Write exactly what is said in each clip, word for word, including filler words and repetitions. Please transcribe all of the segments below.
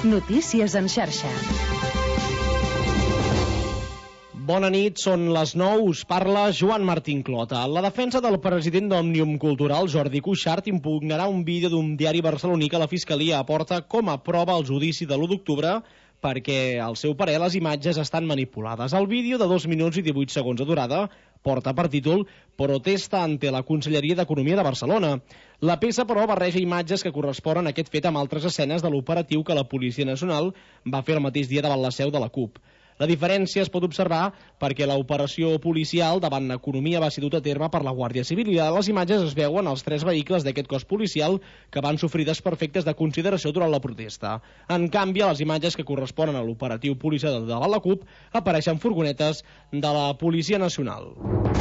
Notícies en xarxa. Bona nit, són les nou, us parla Joan Martín Clota. La defensa del president d'Òmnium Cultural, Jordi Cuixart, impugnarà un vídeo d'un diari barceloní que la Fiscalia aporta com a prova al judici de l'u d'octubre perquè, al seu parer, les imatges estan manipulades. El vídeo, de dos minuts i divuit segons de durada, porta per títol Protesta ante la Conselleria d'Economia de Barcelona. La peça, però, barreja imatges que corresponen a aquest fet amb altres escenes de l'operatiu que la Policia Nacional va fer el mateix dia davant la seu de la CUP. La diferència es pot observar perquè l'operació policial davant l'economia va ser dut a terme per la Guàrdia Civil i a les imatges es veuen els tres vehicles d'aquest cos policial que van sofrir desperfectes de consideració durant la protesta. En canvi, a les imatges que corresponen a l'operatiu policial davant la CUP apareixen furgonetes de la Policia Nacional.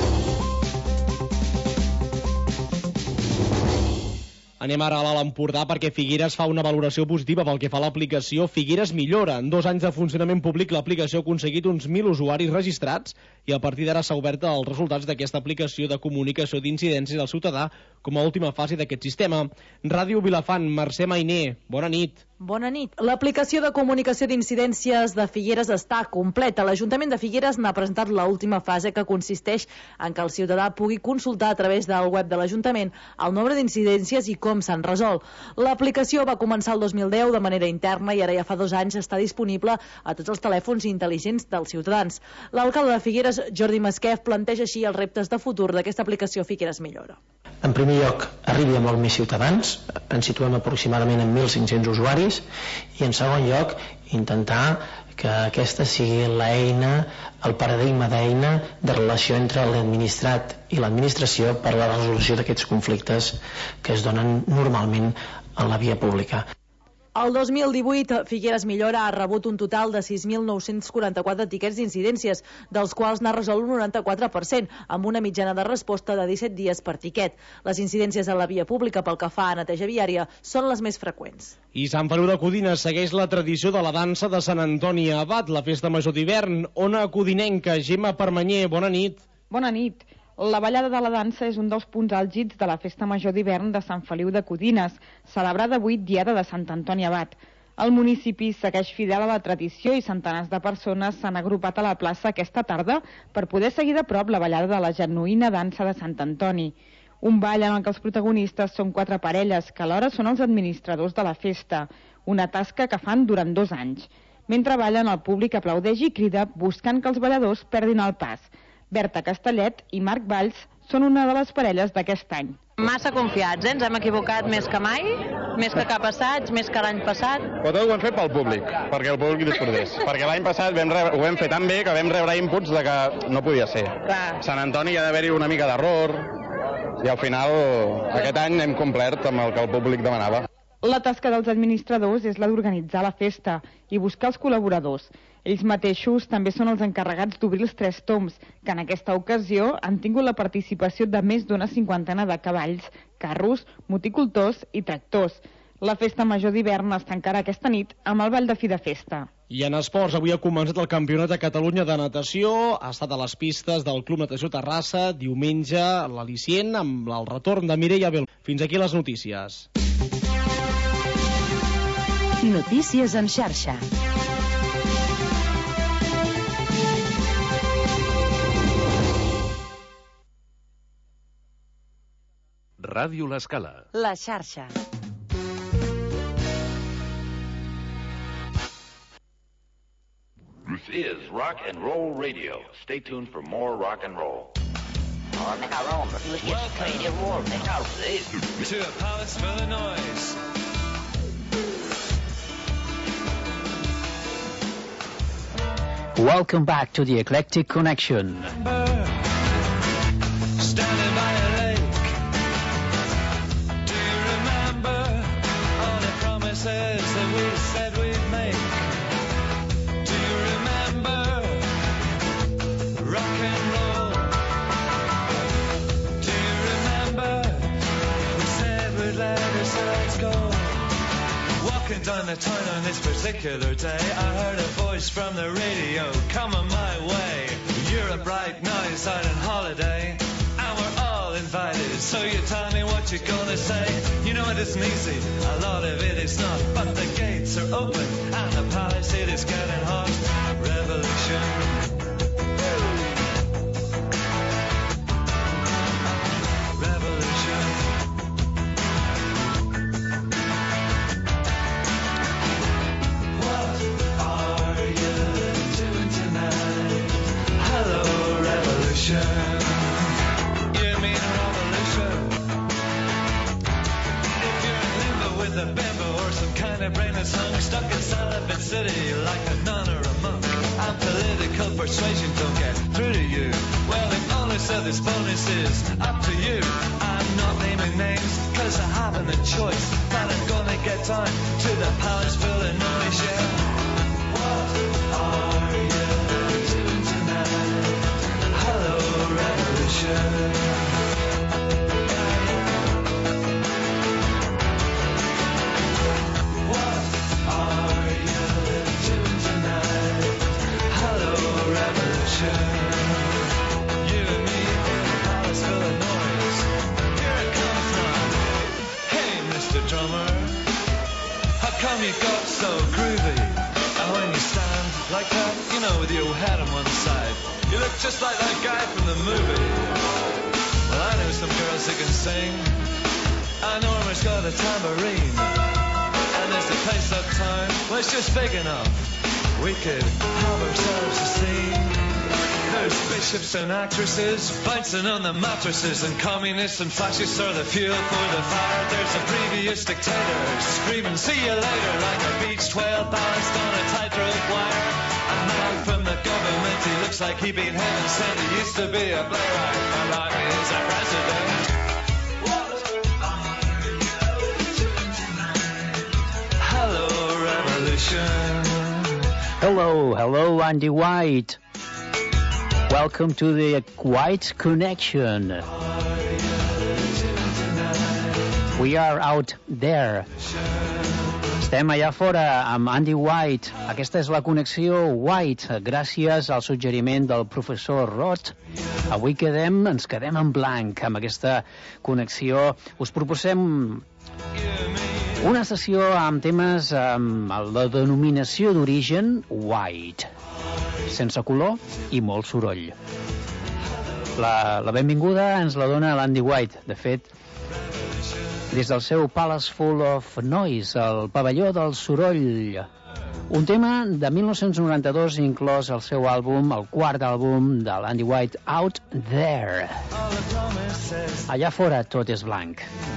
Anem ara a l'Alt Empordà perquè Figueres fa una valoració positiva pel que fa a l'aplicació Figueres Millora. En dos anys de funcionament públic l'aplicació ha aconseguit uns mil usuaris registrats i a partir d'ara s'ha obert els resultats d'aquesta aplicació de comunicació d'incidències al ciutadà com a última fase d'aquest sistema. Ràdio Vilafant, Mercè Mainer, bona nit. Bona nit. L'aplicació de comunicació d'incidències de Figueres està completa. L'Ajuntament de Figueres n'ha presentat l'última fase que consisteix en que el ciutadà pugui consultar a través del web de l'Ajuntament el nombre d'incidències i com s'han resolt. L'aplicació va començar el dos mil deu de manera interna i ara ja fa dos anys està disponible a tots els telèfons intel·ligents dels ciutadans. L'alcalde de Figueres, Jordi Masquef, planteja així els reptes de futur d'aquesta aplicació Figueres Millora. En primer lloc, arribi a molt més ciutadans, ens situem aproximadament en mil cinc-cents usuaris, i en segon lloc, intentar que aquesta sigui l'eina, el paradigma d'eina de relació entre l'administrat i l'administració per a la resolució d'aquests conflictes que es donen normalment en la via pública. El dos mil divuit, Figueres Millora ha rebut un total de sis mil nou-cents quaranta-quatre tiquets d'incidències, dels quals n'ha resolt un noranta-quatre per cent, amb una mitjana de resposta de disset dies per tiquet. Les incidències a la via pública pel que fa a neteja viària són les més freqüents. I Sant Feliu de Codines segueix la tradició de la dansa de Sant Antoni Abat, la festa major d'hivern. Ona Codinenca, Gemma Permanyer, bona nit. Bona nit. La ballada de la dansa és un dels punts àlgids de la Festa Major d'hivern de Sant Feliu de Codines, celebrada avui Diada de Sant Antoni Abat. El municipi segueix fidel a la tradició i centenars de persones s'han agrupat a la plaça aquesta tarda per poder seguir de prop la ballada de la genuïna dansa de Sant Antoni. Un ball en el que els protagonistes són quatre parelles, que alhora són els administradors de la festa, una tasca que fan durant dos anys. Mentre ballen, el públic aplaudeix i crida buscant que els balladors perdin el pas. Berta Castellet i Marc Valls són una de les parelles d'aquest any. Massa confiats, eh? Ens hem equivocat més que mai, més que cap assaig, més que l'any passat. Però tot ho hem fet pel públic, perquè el públic disfrutés. Perquè l'any passat vam rebre, ho vam fer tan bé que vam rebre inputs de que no podia ser. Clar. Sant Antoni hi ha d'haver-hi una mica d'error i al final aquest any hem complert amb el que el públic demanava. La tasca dels administradors és la d'organitzar la festa i buscar els col·laboradors. Ells mateixos també són els encarregats d'obrir els tres tombs, que en aquesta ocasió han tingut la participació de més d'una cinquantena de cavalls, carros, moticultors i tractors. La festa major d'hivern es tancarà aquesta nit amb el ball de fi de festa. I en esports, avui ha començat el Campionat de Catalunya de natació, ha estat a les pistes del Club Natació Terrassa, diumenge l'al·licient amb el retorn de Mireia Bel. Fins aquí les notícies. Notícies en xarxa. Ràdio L'Escala. La xarxa. This is Rock and Roll Radio. Stay tuned for more rock and roll. Oh, venga, hombre, tú es que es de war, venga, to a palace for the noise. Welcome back to the Eclectic Connection. Standing by a lake. Do you remember all the promises that we said we'd make? Do you remember rock and roll? Do you remember we said we'd let ourselves go? Walking down the town on this particular day, I heard a voice from the radio coming my way. You're a bright noise out on holiday, and we're all invited. So you tell me what you're gonna say. You know it isn't easy, a lot of it is not. But the gates are open and the palace, it is getting hot. Revolution. Revolution. What are you doing tonight? Hello, revolution. You mean revolution? If you're in limbo with a bimbo or some kind of brainless hunk stuck in Celibate City like a nun or a monk, and political persuasion don't get through to you, well, if only so this bonus is up to you. I'm not naming names cause I haven't a choice, but I'm gonna get down to the palace full of noise, yeah. What are you doing tonight? Hello, revolution. What are you doing tonight? Hello, revolution. You and me in a palace full of noise. Here it comes now. Hey, Mister Drummer, how come you got so groovy? And when you stand like that, you know, with your head on one side, you look just like that guy from the movie. Well, I know some girls who can sing. I know Norma's got a tambourine. And there's a place uptown where it's just big enough we could have ourselves a scene. There's bishops and actresses bouncing on the mattresses, and communists and fascists are the fuel for the fire. There's a previous dictator screaming, see you later, like a beached whale balanced on a tightrope wire. A man from the government, he looks like he been heaven sent. He used to be a playwright, but now he's a president. Hello, revolution. Hello, hello, Andy White. Welcome to the White Connection. We are out there. Estem allà fora amb Andy White. Aquesta és la connexió White, gràcies al suggeriment del professor Roth. Avui quedem, ens quedem en blanc amb aquesta connexió. Us proposem una sessió amb temes amb la denominació d'origen White, sense color i molt soroll. La, la benvinguda ens la dona l'Andy White. De fet, des del seu Palace Full of Noise, el pavelló del soroll. Un tema de mil nou-cents noranta-dos inclòs al seu àlbum, el quart àlbum de l'Andy White, Out There. Allà fora tot és blanc.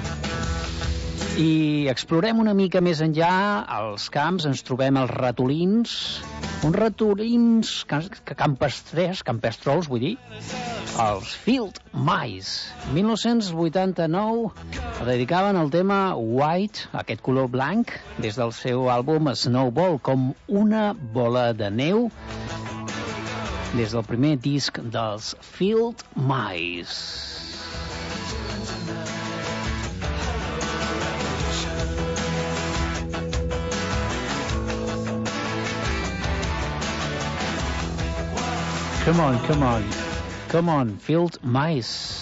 I explorem una mica més enllà als camps, ens trobem els ratolins, uns ratolins campestres, campestrols, vull dir, els Field Mice. mil nou-cents vuitanta-nou dedicaven el tema White, aquest color blanc, des del seu àlbum Snowball, com una bola de neu, des del primer disc dels Field Mice. Come on, come on, come on, Field Mice.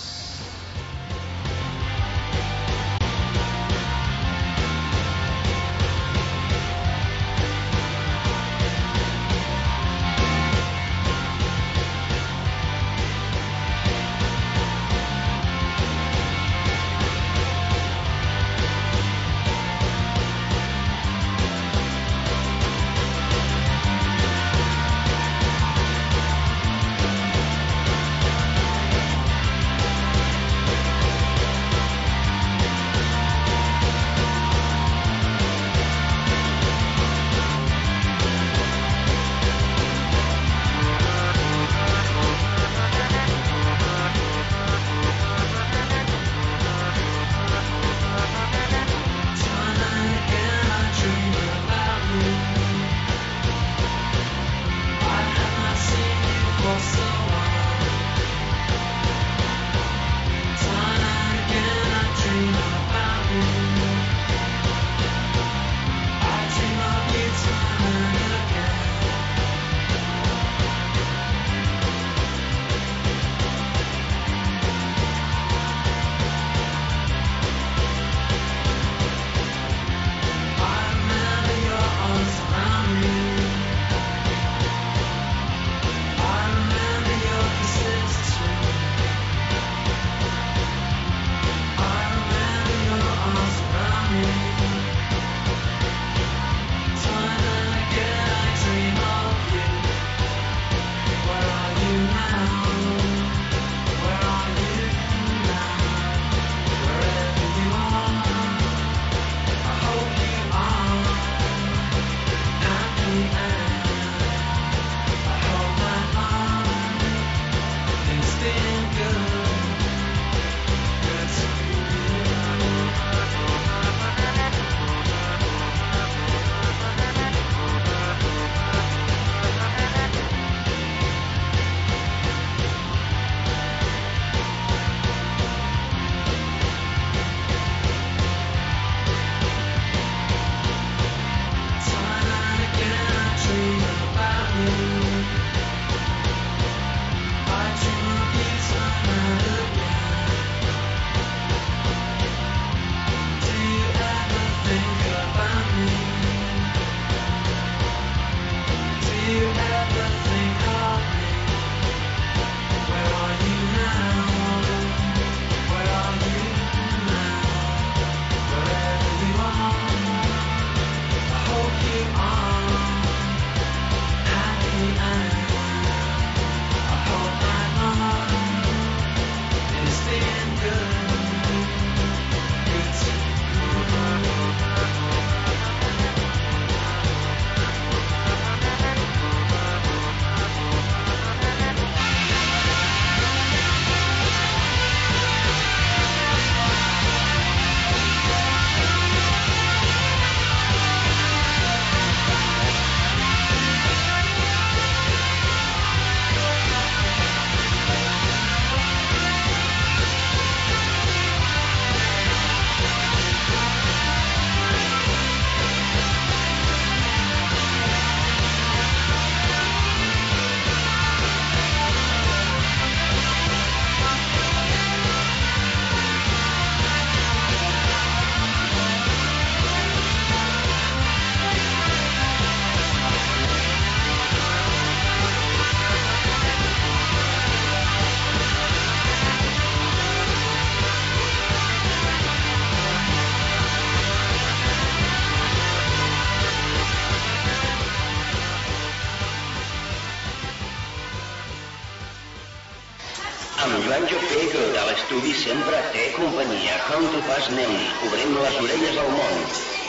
Joan Jopego de l'estudi sempre té companyia. Com tu fas, nen? Obrem les orelles al món.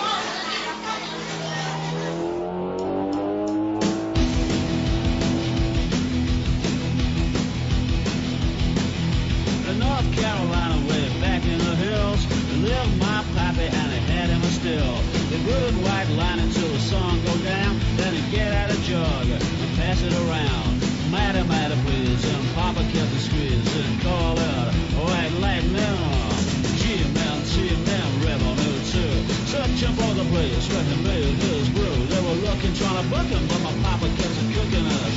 North Carolina, way back in the hills, lived my pappy and he had him a still. The good white line until the sun go down, then he'd get out a jug and pass it around. Matter, matter, please, and Papa kept the squeeze and call out, white lightning, G M L, G M L, Revenue two. Searching for the place where he made his brew. They were looking, trying to book him, but my Papa kept it cooking us.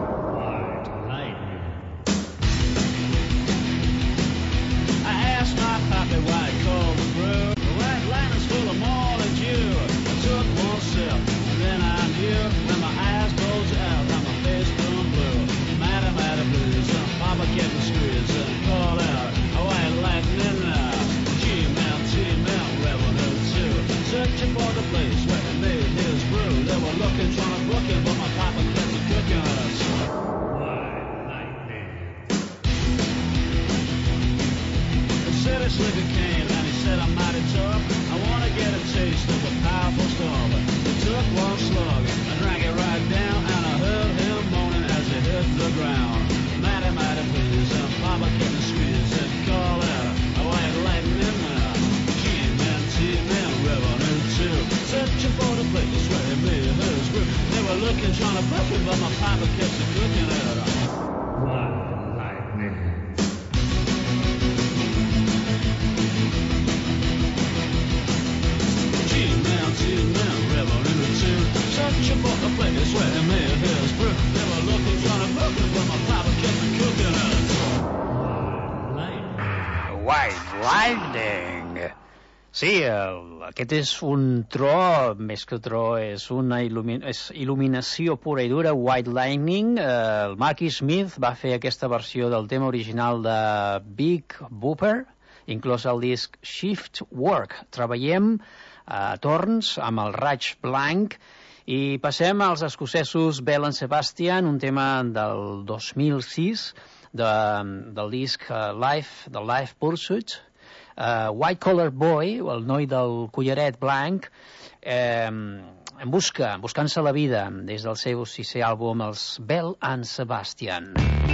My pappy why he called the brew. The white line is full of morning dew. I took one sip, and then I knew when my eyes bulged out and my face turned blue. Matter, matter, blues, and Papa kept the squeeze and called out, a white lightning now. G-Man, G-Man, Revenue two. Searching for the place where he made his brew. They were looking, trying to book him, but my Papa kept it cooking us. City slicker came and he said I'm mighty tough. I want to get a taste of the powerful stuff. He took one slug and drank it right down, and I heard him moaning as he hit the ground. Mighty, mighty please, and Papa kept the squeeze and called out, a white lightning now. G-Man, T-Man, Revenue two. Searching for the place where he made his brew. They were looking, trying to book him, but my Papa kept it cooking out. White lightning. Searching for the place where he made his brew. They were looking, trying to book him, but my Papa kept it cooking us. White Lightning. Sí, el, aquest és un tro, més que tro, és una il·lumi és il·luminació pura i dura, White Lightning. Eh, el Marky Smith va fer aquesta versió del tema original de Big Bopper, inclòs el disc Shift Work. Treballem a torns amb el raig blanc i passem als escocesos Bell and Sebastian, un tema del dos mil sis de, del disc uh, Life, de Life Pursuit. uh, White Collar Boy, el noi del collaret blanc, eh, en busca, buscant-se la vida des del seu sisè àlbum, els Bell and Sebastian.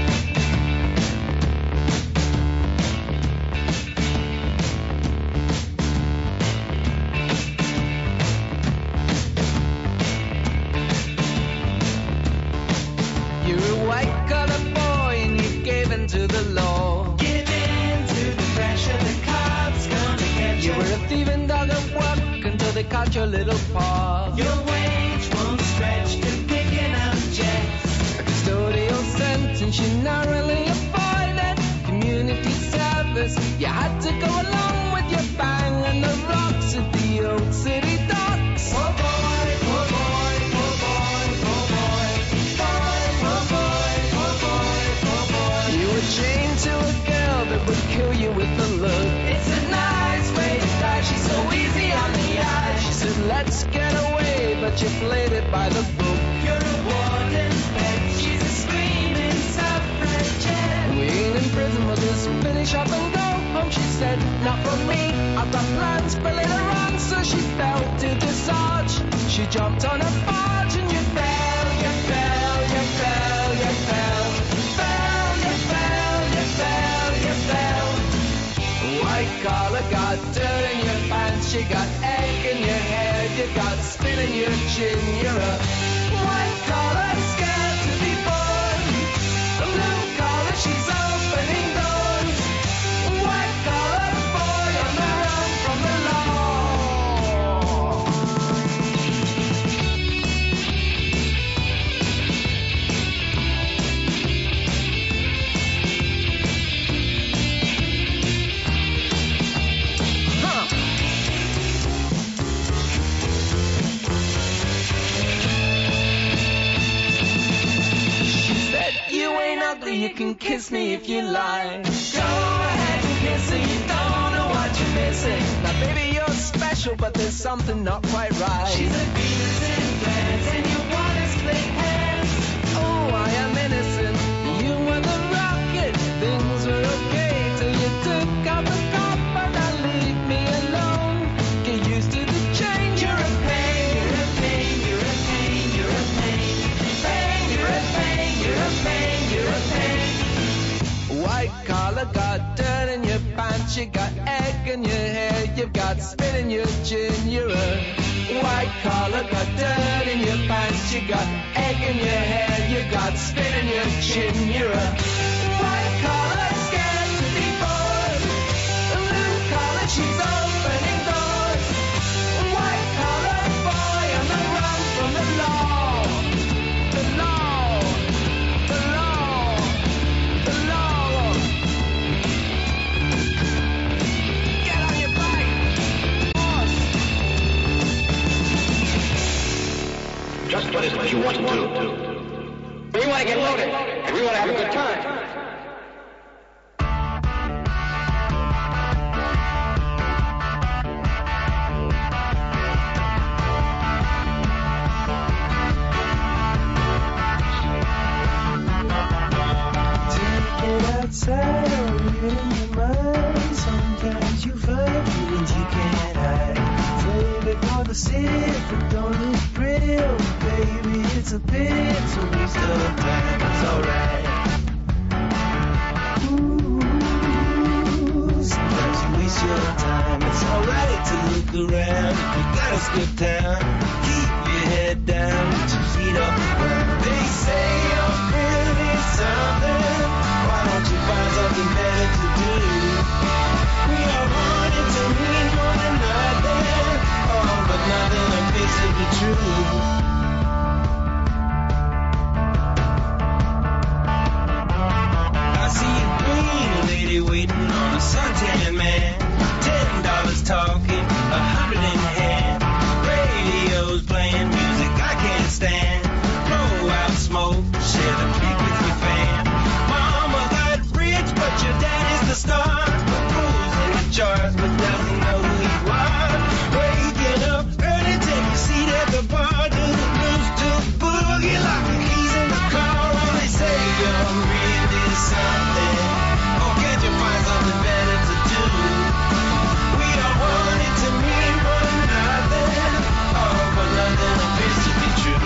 To the law, give in to the pressure, the cops gonna catch you. You were a thieving dog at work until they caught your little paw. Your wage won't stretch to picking up checks. A custodial sentence you narrowly avoided. Community service, you had to go along with your bang and the rocks at the old city docks. Oh boy, oh boy, oh boy, oh boy, oh boy, oh boy, oh boy. You were chained to a girl that would kill you with a look. It's a nice way to die, she's so easy on the eye. She said let's get away, but you played it by the book. You're a warden's pet, she's a screaming suffragette. We ain't in prison, we'll just finish up and go home, she said. Not for me, I've got plans for later on. So she fell to discharge. She jumped on a barge and you fell, you fell, you fell, you fell. Fell, you fell, you fell, you fell. White collar got dirt in your pants, you got egg in your hair, you got spit in your chin. You're a white collar scared to be born. A blue collar, she's opening doors. White collar boy on the run from the law. Huh. She said, you ain't ugly, you can kiss me if you like. Go ahead and kiss her, you don't know what you're missing. Now baby, you're special, but there's something not quite right. She's a Venus in flares, and you wanna split hairs. Oh, I am innocent, you were the rocket, things were White collar, got dirt in your pants, you got egg in your hair, you've got spit in your chin. You're a white collar, got dirt in your pants, you got egg in your hair, you got spit in your chin. You're a white collar, scared to be bored. A blue collar, she's opening doors. White collar boy on the run from the law. The law, the law, the law. Get on your bike, boss. Just what is it you want to do? We want to get loaded, and we want to have a good time. Outside or in your mind, sometimes you find feelings you can't hide. Save it for the city, but don't look pretty, oh baby, it's a pity, it's a waste of time. It's alright. Ooh, sometimes you waste your time. It's alright to look around. If you gotta skip town, keep your head down, put your feet off the ground. They say you're pretty something. Why don't you find something better to do? We are wanting to mean more than nothing. Oh, but nothing like this to be true. I see a green lady waiting on a suntan man. Ten dollars talking, a hundred in hand. Radio's playing music I can't stand. Blow out smoke, share the cake with your fam. But your daddy's the star. Rules in the charts, but doesn't know who you are. Waking up early, take your seat at the bar. Do the blues, do the boogie, lock the keys in the car. When they say you're really something, oh, can't you find something better to do? We all want it to mean more than nothing. Oh, but nothing appears to be true.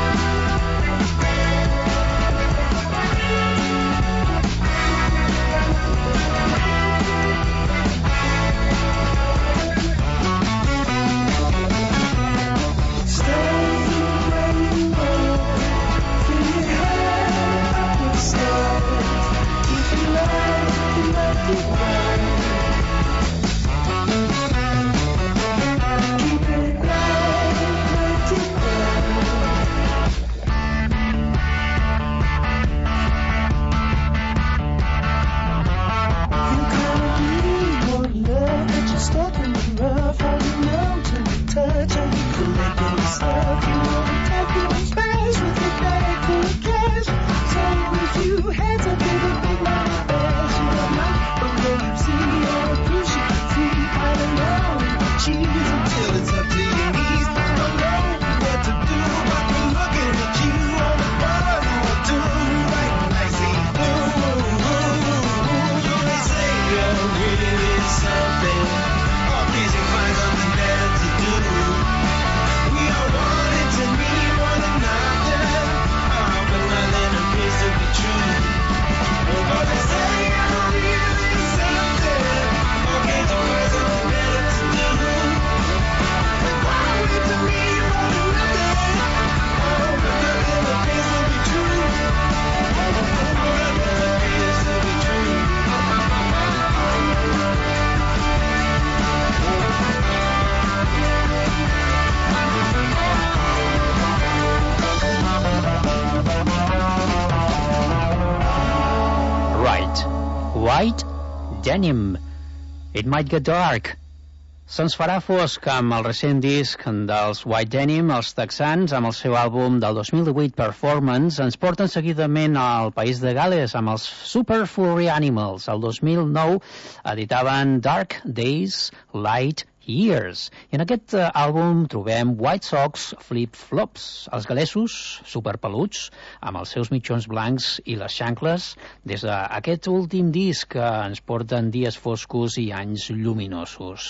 White Denim, It Might Get Dark. Se'ns farà fosc amb el recent disc dels White Denim. Els texans, amb el seu àlbum del dos mil divuit Performance, ens porten seguidament al país de Gales amb els Super Furry Animals. El dos mil nou editaven Dark Days, Light Years. I en aquest uh, àlbum trobem White Sox Flip Flops, els galesos superpeluts amb els seus mitjons blancs i les xancles des d'aquest últim disc que ens porten dies foscos i anys lluminosos.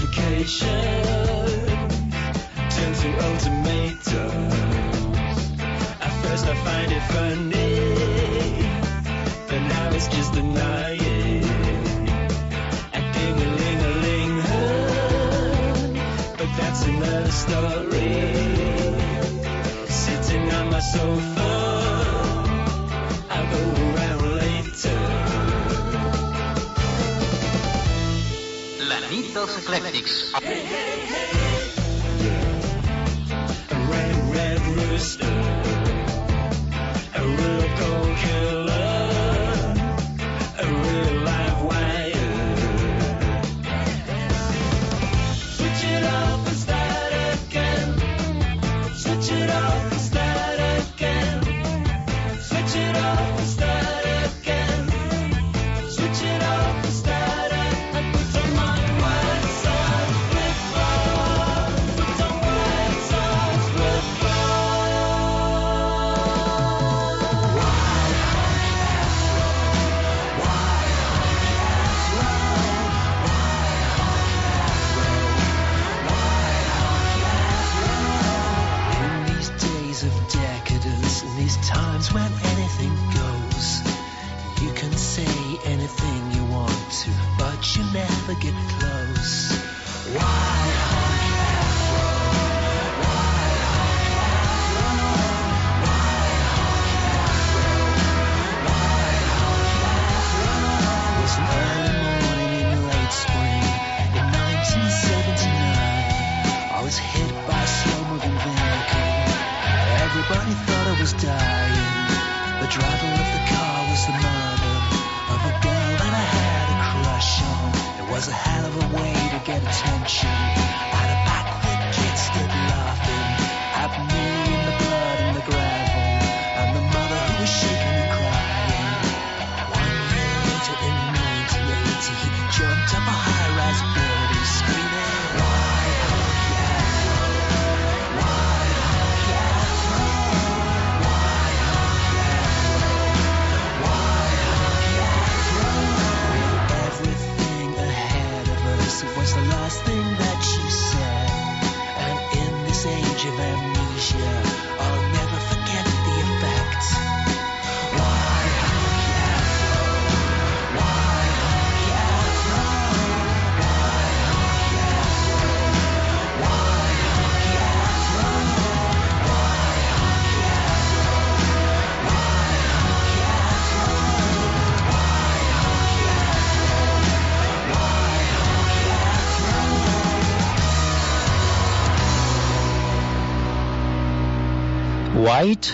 sophistication turn to ultimatums. At first I find it funny, but now it's just annoying. And ding-a-ling-a-ling, but that's another story. Sitting on my sofa, I'll go around later. La nit dels eclèctics. Hey, hey, hey. A red, red rooster, a real cold killer, a real live wire. Switch it off and start again. Switch it off and start again. Switch it off and start again. Switch it off and start again. Put on my white socks, flip-flop. Put on white socks, In these days of decadence, in these times when anything goes, you can say anything you want to, but you never get close. Why honky afro? Why honky afro? Why honky afro? Why honky afro? It was an early morning in late spring in nineteen seventy-nine. I was hit by a slow-moving vehicle. Everybody thought I was dying. The driver of the car was the mother of a girl that I had a crush on. It was a hell of a way to get attention. At a backward kid stood laughing at me in the blood and the gravel, and the mother who was shaking and crying. One year later in nineteen eighty, he jumped up a high-rise building screaming, "Why honky afro? Why honky afro? Why honky afro? Why honky afro?" With everything ahead of us, it was the last thing that she said. And in this age of amnesia, I'll never forget the effect. Why honky afro? Why honky afro? Why honky afro? Why honky afro? Why honky afro? Why honky afro? Why honky afro? Why honky afro? White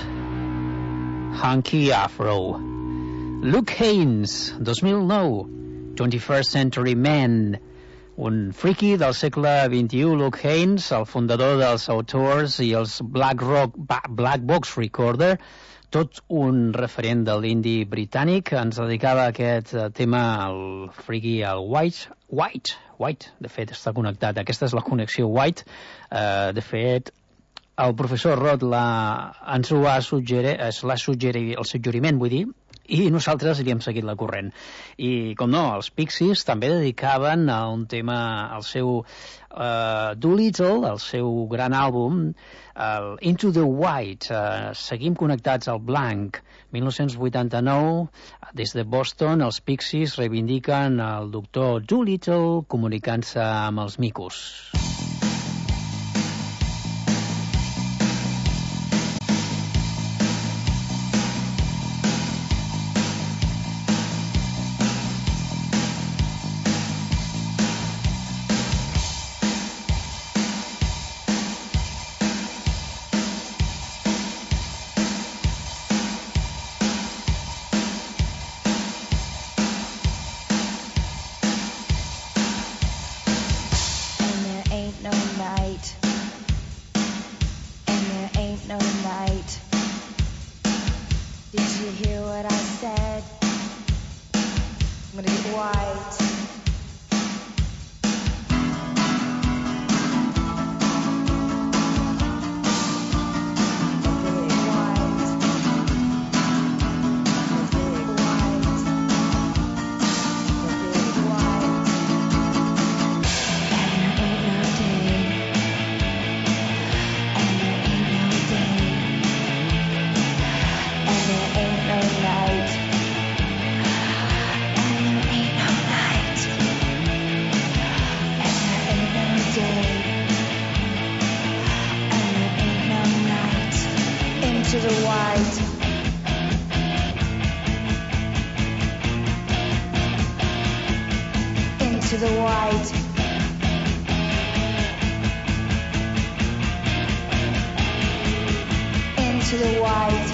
Hunky Afro. Luke Haynes, dos mil nou, twenty-first Century Man. Un friki del segle vint-i-u, Luke Haynes, el fundador dels Autors i els Black Rock Ba- Black Box Recorder, tot un referent de l'indie britànic. Ens dedicava a aquest eh, tema al friki, al White, White, White, de fet està connectat, aquesta és la connexió White, eh, de fet el professor Roth la, ens ho ha suggerit, l'ha suggerit, el suggeriment, vull dir, i nosaltres li hem seguit la corrent. I, com no, els Pixies també dedicaven a un tema, al seu uh, Doolittle, el seu gran àlbum, el Into the White. Uh, seguim connectats al blanc. dinou vuitanta-nou, des de Boston, els Pixies reivindiquen el doctor Doolittle comunicant-se amb els micos. Ain't into the white. Into the white. Into the white.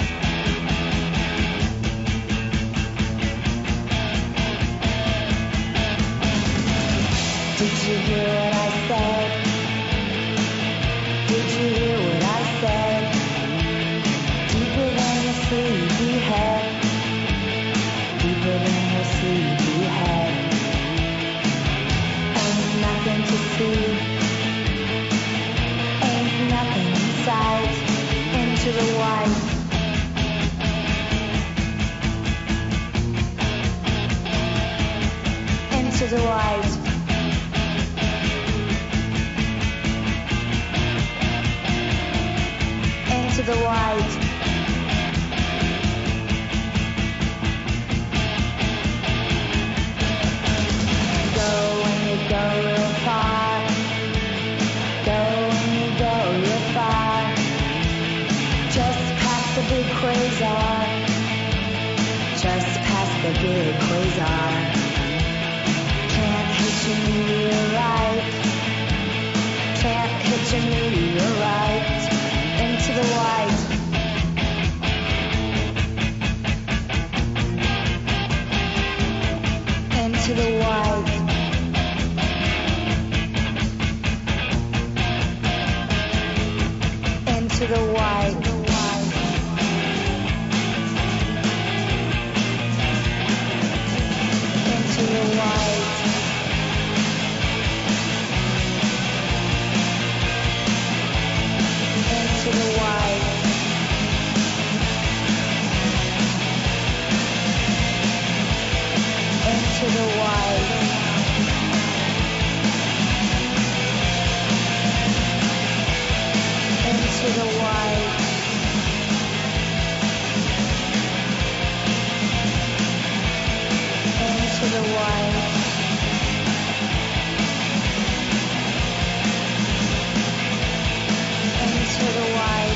Did you hear what I said? Did you hear what I said? Deeper than your sleepy head. Deeper than your sleepy head. Ain't nothing to see. Ain't nothing inside. Into the white. Into the white. Into the white. Go when you go real far. Go when you go real far. Just past the big quasar. Just past the big quasar. Can't hit your meteorite. Can't hit your meteorite. Into the white. Into the white. Into the white. Into the white. Into the white. Into the white. Into the white. Into the white. Into the white.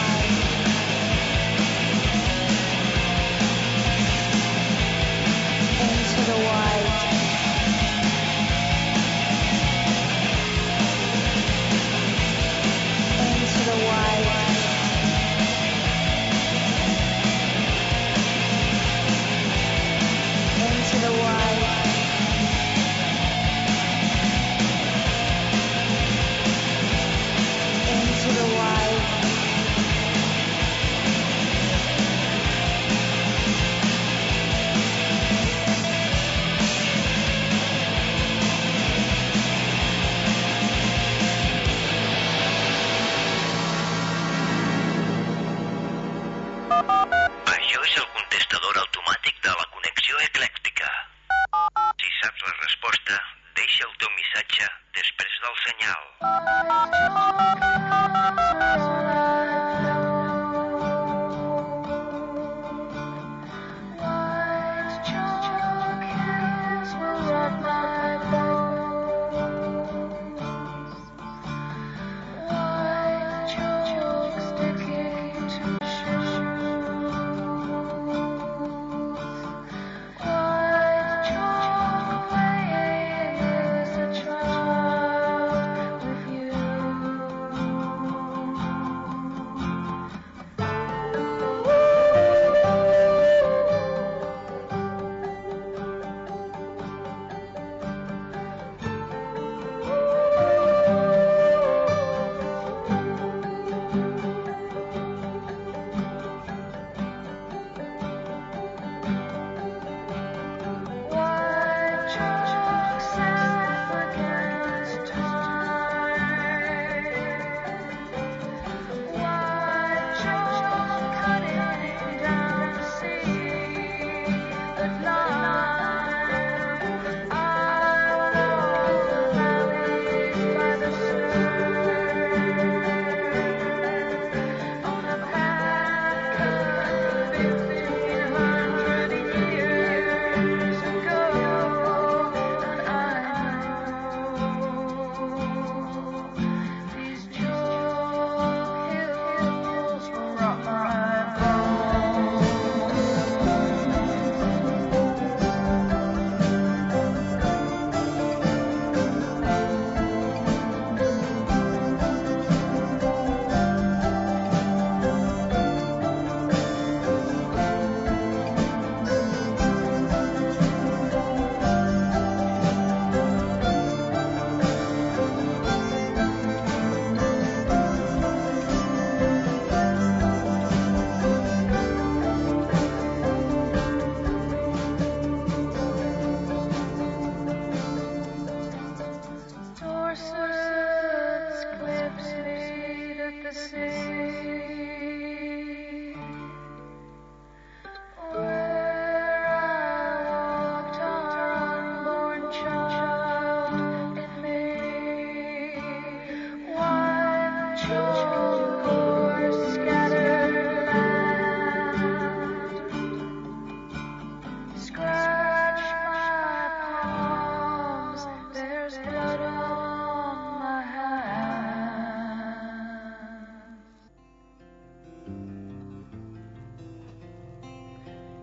Into the white. Into the white. Into the white. Into the white. Això és el contestador automàtic de la connexió eclèctica. Si saps la resposta, deixa el teu missatge després del senyal. With you.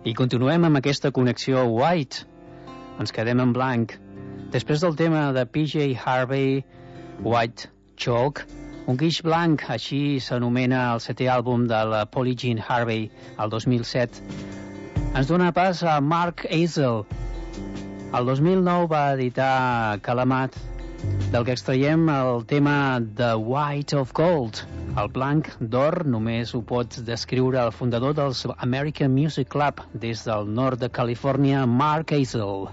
I continuem amb aquesta connexió White. Ens quedem en blanc. Després del tema de P J Harvey, White Chalk, un guix blanc, així s'anomena el setè àlbum de la Polly Jean Harvey, el dos mil set, ens dona pas a Mark Hazel. El dos mil nou va editar Calamat, del que extraiem el tema The White of Gold. El blanc d'or només ho pot descriure el fundador dels American Music Club des del nord de Califòrnia, Mark Hazel.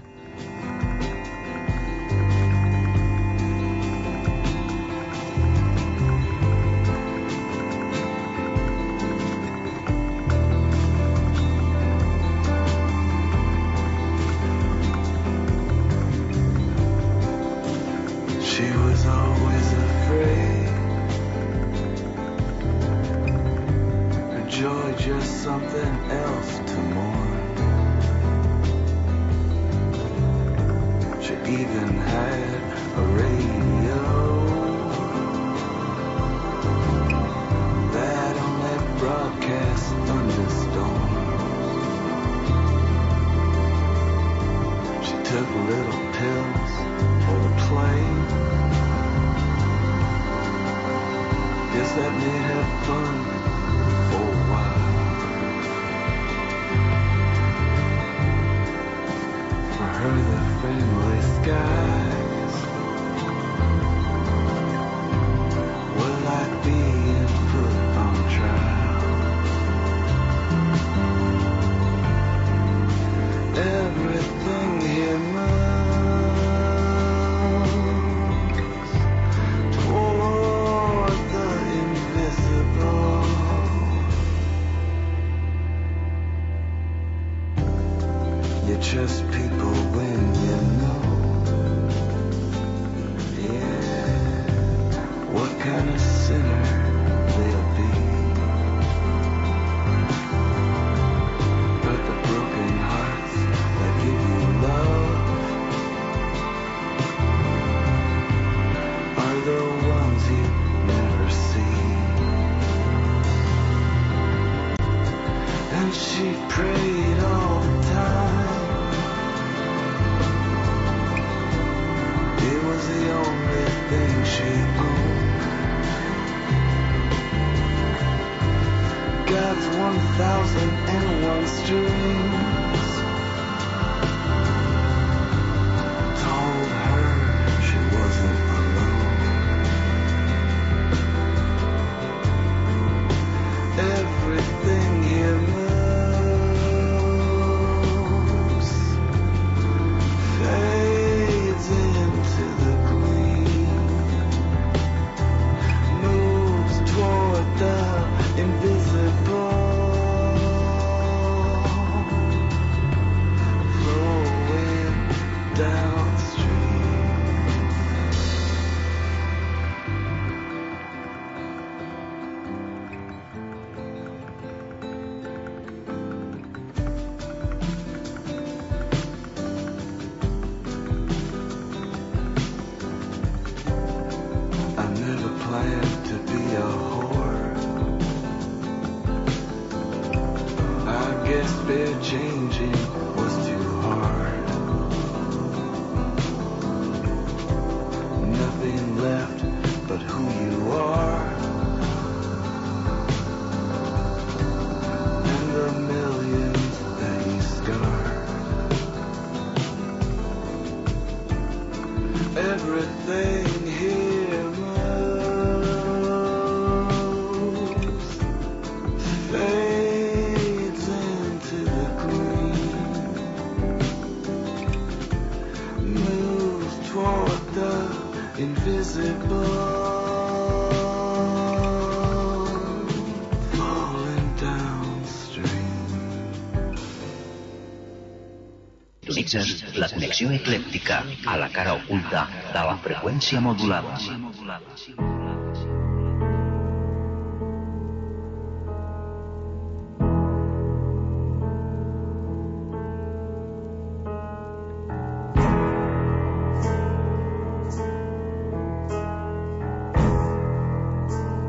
La connexió eclèctica a la cara oculta de la freqüència modulada.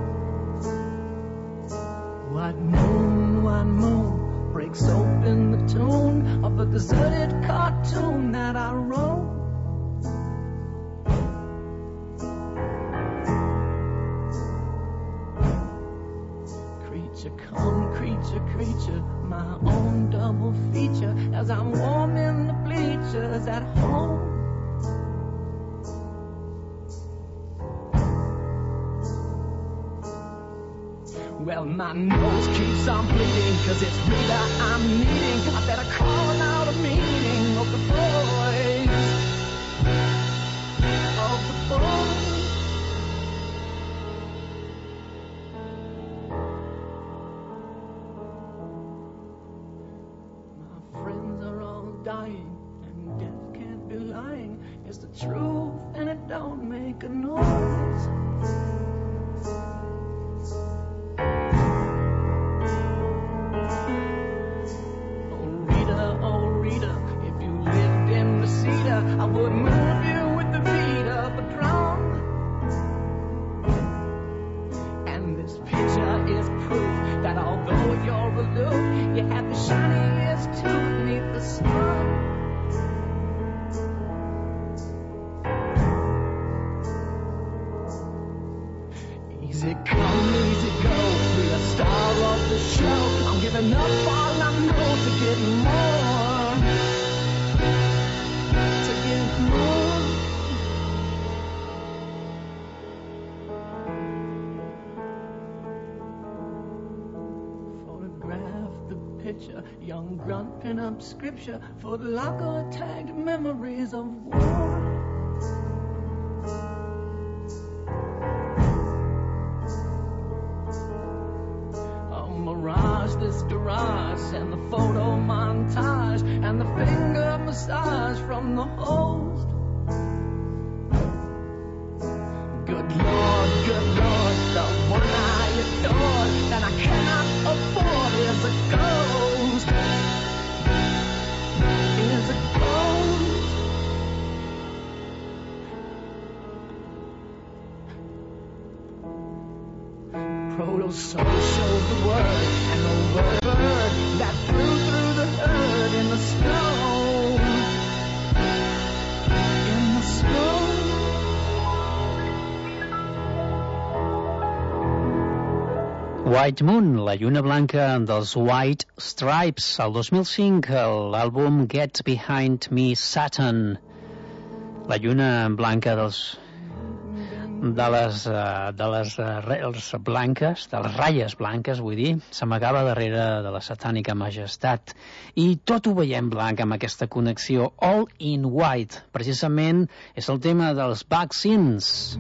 White moon, white moon breaks open the deserted cartoon that I wrote. Creature come, creature, creature, my own double feature as I'm warming the bleachers at home. Well, my nose keeps on bleeding, cause it's Rita I'm needing. I better call out a meeting of the boys, of the boys. My friends are all dying, and death can't be lying. It's the truth, and it don't make a noise. I would move you with the beat of a drum. And this picture is proof that although you're aloof, you have the shiniest tooth beneath the sun. Easy come, easy go, be a star of the show. I'm giving up all I know to get more. Photograph the picture, young grunt pin up scripture for the locker tagged memories of war. A mirage, this garage, and the photo montage, and the finger massage from the host. Good Lord, good Lord, the one I adore, that I cannot afford is a ghost, is a ghost. Proto-soul showed the word, and the word that flew through the herd in the snow, in the snow. White Moon, la lluna blanca dels White Stripes. El dos mil cinc, l'àlbum Get Behind Me Satan. La lluna blanca dels, de les, de les rels blanques, de les ratlles blanques, vull dir, s'amagava darrere de la satànica majestat. I tot ho veiem blanc amb aquesta connexió. All in White, precisament, és el tema dels Vaccines.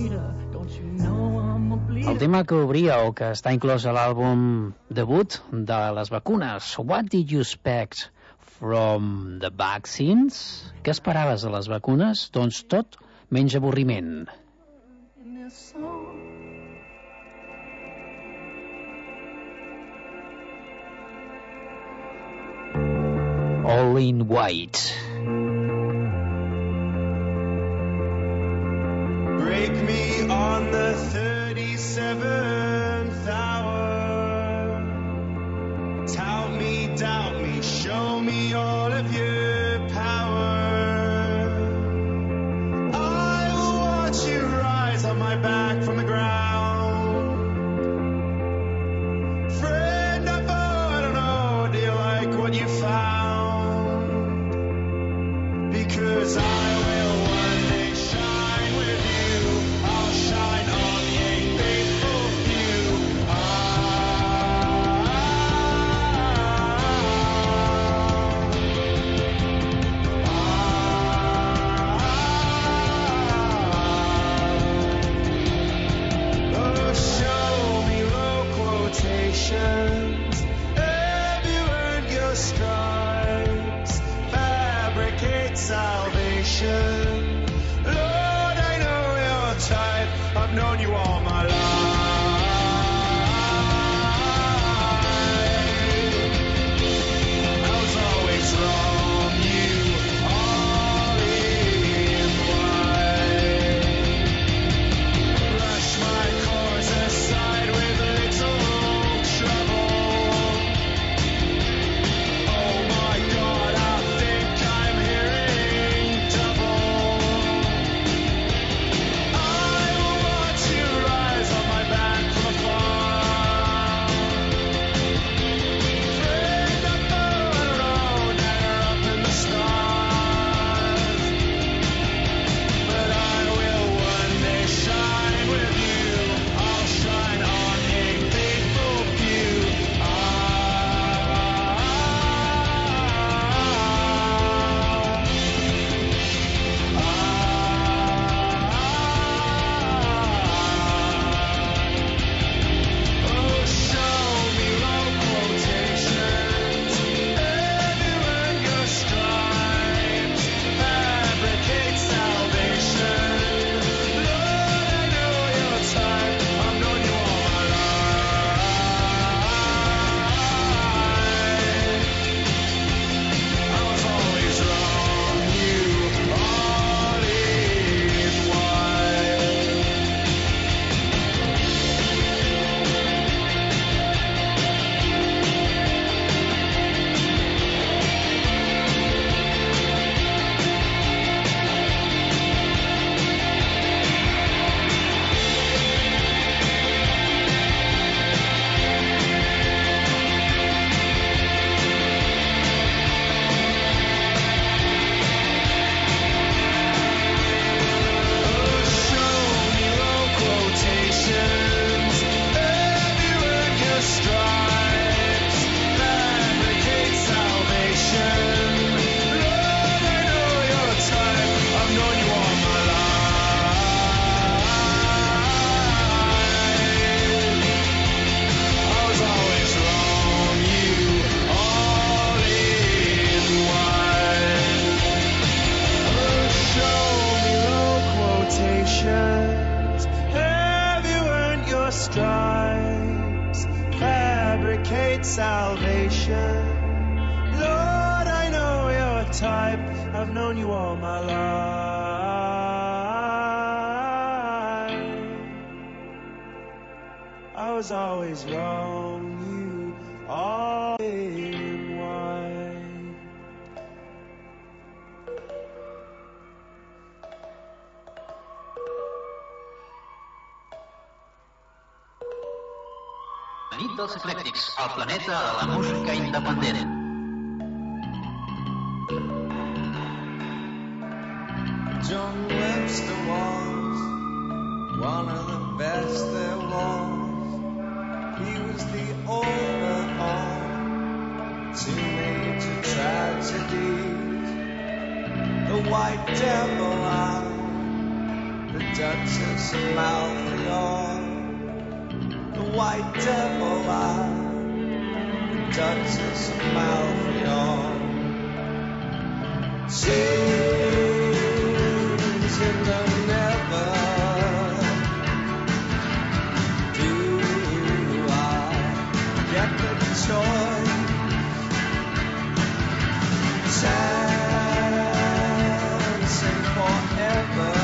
El tema que obria o que està inclòs a l'àlbum debut de les vacunes. What did you expect from the vaccines? Què esperaves de les vacunes? Doncs tot menys avorriment. All in White. Break me on the thirty-seventh hour. Tout me, doubt me, show me all of your power. I will watch you rise on my back from the ground. Friend or foe, I don't know, do you like what you found? Because I will one day shine with you. I'll shine on the faithful few. Oh, show me low quotations. Have you earned your stripes? Fabricate salvation. Lord, I know your type. I've known you all my life. I was always wrong. You all in white. Brush my course aside with little trouble. Oh my God, I stripes fabricate salvation. Lord, I know your type. I've known you all my life. I was always wrong, you always white. La nit dels eclèctics, el planeta de la música independent. John Webster was one of the best there was. He was the owner of two major tragedies, the White Devil and the Duchess of Malfoy. The White Devil and the Duchess of Malfoy. Tunes in the never. Do I get the choice? Dancing forever.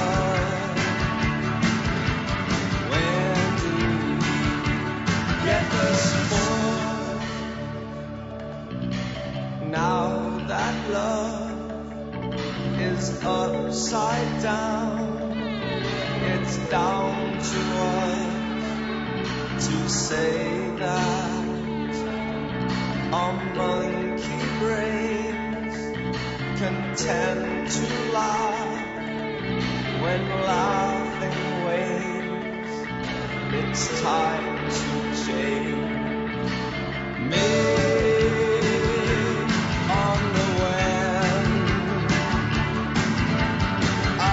When do we get the sport? Now that love is upside down, it's down to us to say that our monkey brains can tend to laugh when laughing wanes. It's time to change. Me on the wind. I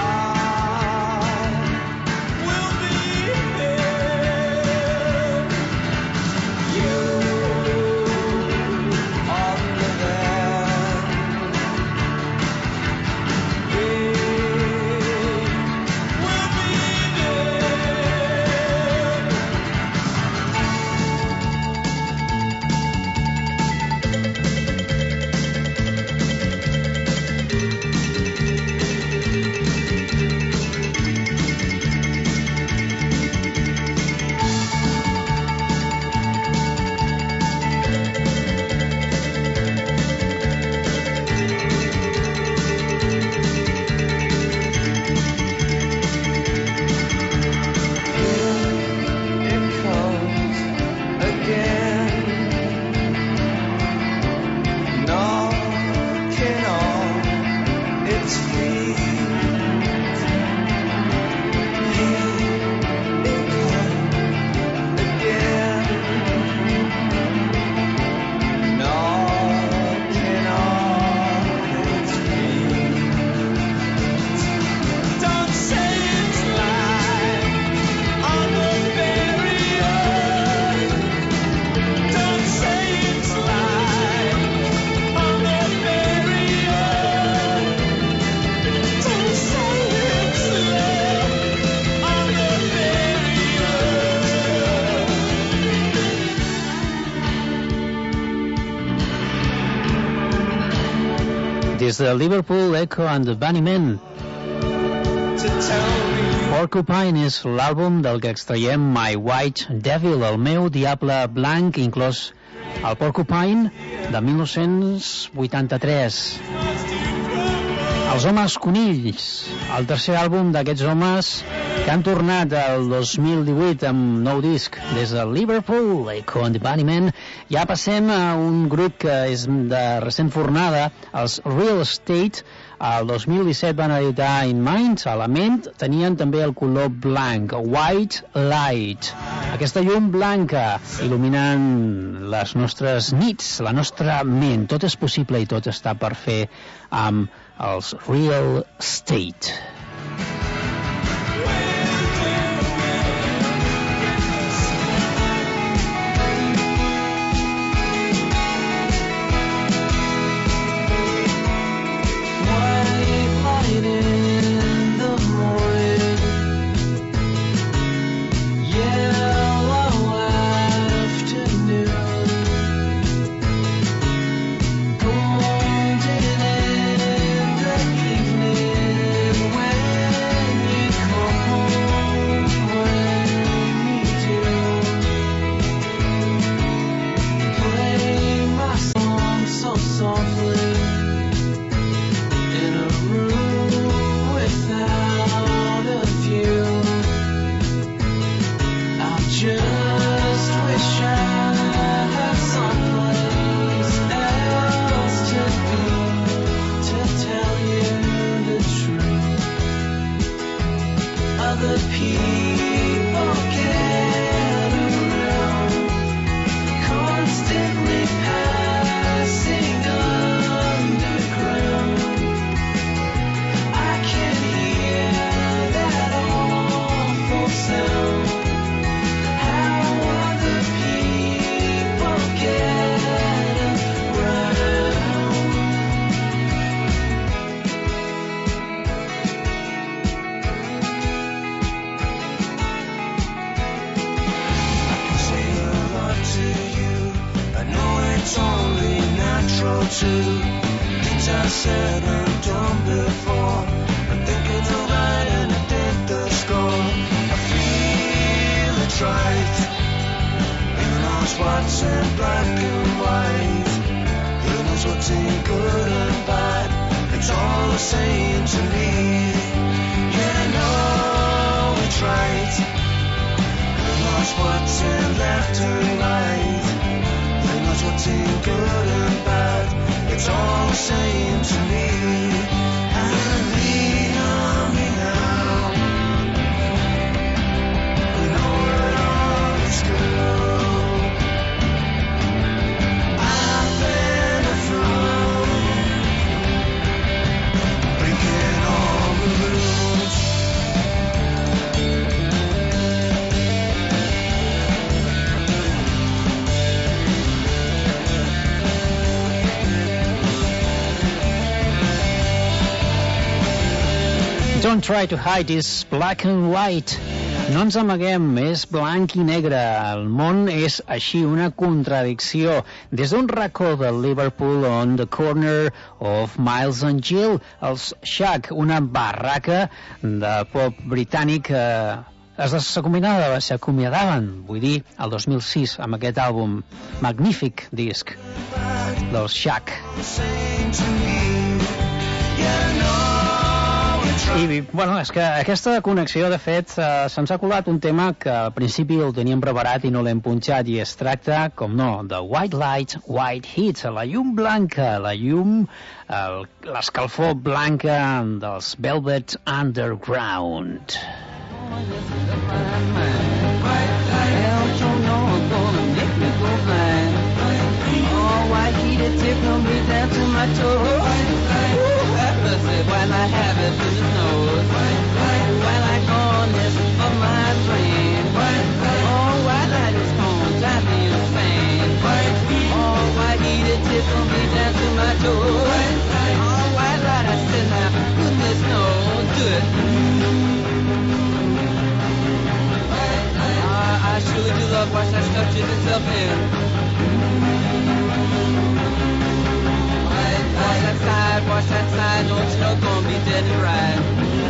will be here. You on the wind. We will be Des de Liverpool, Echo and the Bunnymen. Porcupine és l'àlbum del que extraiem My White Devil, el meu diable blanc, inclòs el Porcupine de mil nou-cents vuitanta-tres. Els Homes Conills, el tercer àlbum d'aquests homes que han tornat el dos mil divuit amb nou disc des de Liverpool, Echo and the Bunnymen. Ja passem a un grup que és de recent fornada, els Real Estate. El dos mil disset van editar In Mind, a la ment tenien també el color blanc, White Light. Aquesta llum blanca il·luminant les nostres nits, la nostra ment. Tot és possible i tot està per fer amb els Real Estate. In the morning, yeah. to things I said and done before. I'm thinking of writing a did the score. I feel it's right. Who knows what's in black and white? Who knows what's in good and bad? It's all the same to me. Yeah, I know it's right. Who knows what's in left and right? Who knows what's in good and bad? It's all the same to me. And lean on me now. We know where it all is good. I've been a fool, breaking all the rules. Don't try to hide this black and white. No ens amaguem, és blanc i negre. El món és així, una contradicció. Des d'un racó de Liverpool on the corner of Miles and Gill, els Shack, una barraca de pop britànic, eh, es desacomiadaven, s'acomiadaven, vull dir, el dos mil sis, amb aquest àlbum, magnífic disc dels Shack. I, bueno, és que aquesta connexió, de fet, eh, se'ns ha colat un tema que al principi el teníem preparat i no l'hem punxat, i es tracta, com no, de White Light, White Heat, la llum blanca, la llum, el- l'escalfor blanca dels Velvet Underground. White heated tickle me down to my toes. Ooh, have mercy while I have it in the nose. While I corners of my brain. Oh, white light is gonna drive me insane. Oh, white heated tickle me down to my toes. Oh, white light, I said now, goodness knows, do it. I, I surely do love watch that stuff jig itself in. Wash that side, wash that side, don't you know gonna be dead and right.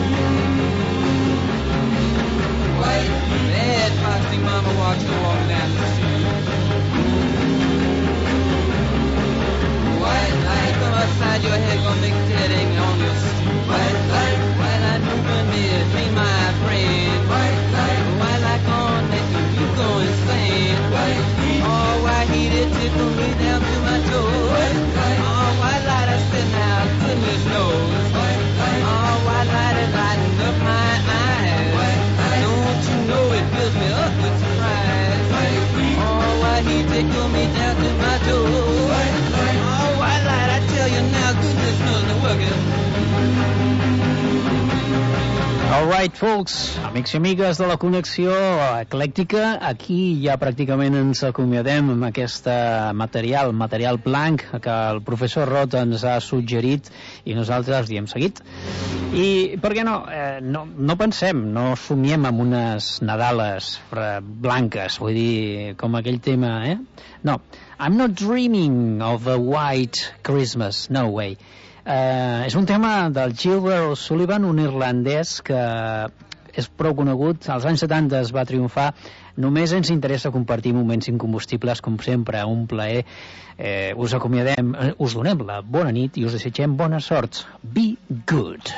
White, bad foxy mama walks the walk down the street. White light, come outside your head, gonna make dead hang on your street. White light, white light, moving me, be my friend. White light, white light, gonna make you go insane. White, oh, white heated tickle me down to my toes. Oh, white light, I said now, goodness knows. Oh, white light is lighting up my eyes. Don't you know it fills me up with surprise. Oh, white heat tickle me down to my toes. Oh, white light, I tell you now, goodness knows it's working. All right, folks, amics i amigues de la connexió eclèctica, aquí ja pràcticament ens acomiadem amb aquest material, material blanc que el professor Roth ens ha suggerit i nosaltres hi hem seguit. I, per què no? Eh, no, no pensem, no somiem amb unes Nadales blanques, vull dir, com aquell tema, eh? No, I'm not dreaming of a white Christmas, no way. Uh, és un tema del Gilbert O'Sullivan, un irlandès que és prou conegut. Als anys setanta es va triomfar. Només ens interessa compartir moments incombustibles, com sempre, un plaer. Eh, us acomiadem, us donem la bona nit i us desitgem bona sort. Be good.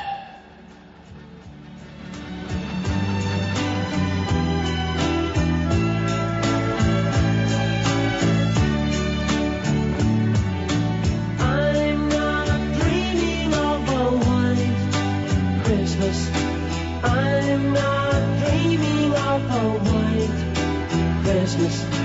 I'm not dreaming of a white Christmas.